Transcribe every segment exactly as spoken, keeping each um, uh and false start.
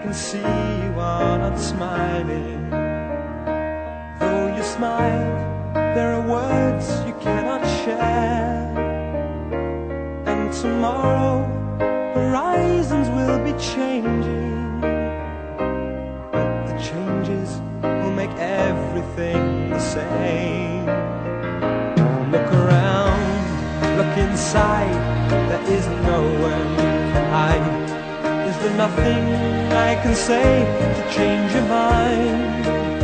can see you are not smiling. Though you smile, there are words you cannot share. And tomorrow, horizons will be changing, but the changes will make everything the same. Look around, look inside, there is nowhere you can hide. Is there nothing I can say to change your mind?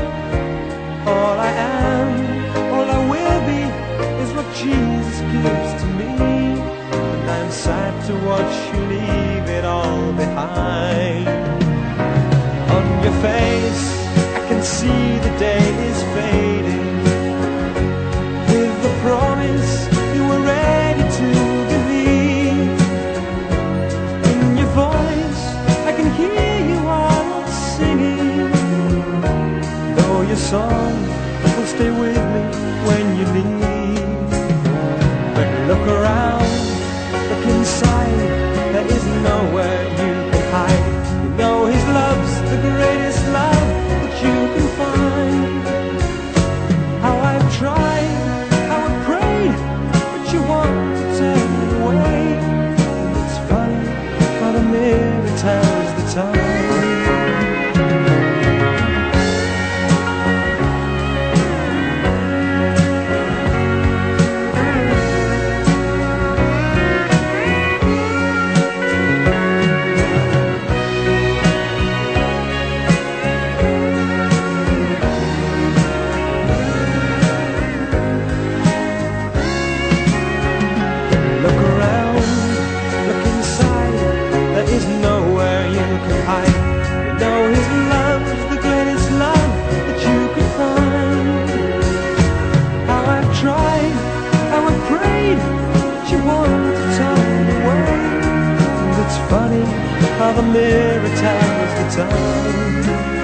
All I am, all I will be, is what Jesus gives to me. And I'm sad to watch you leave it all behind. On your face, I can see the day is fading. With the promise you were ready to believe. In your voice, I can hear you are not singing. Though your song will stay with me when you leave. But look around, look inside, there is nowhere you can hide. You know His love's the greatest love that you can find. How I've tried, how I've prayed, but you want to turn me away. And it's funny how the mirror tells the time. How the mirror tells the time.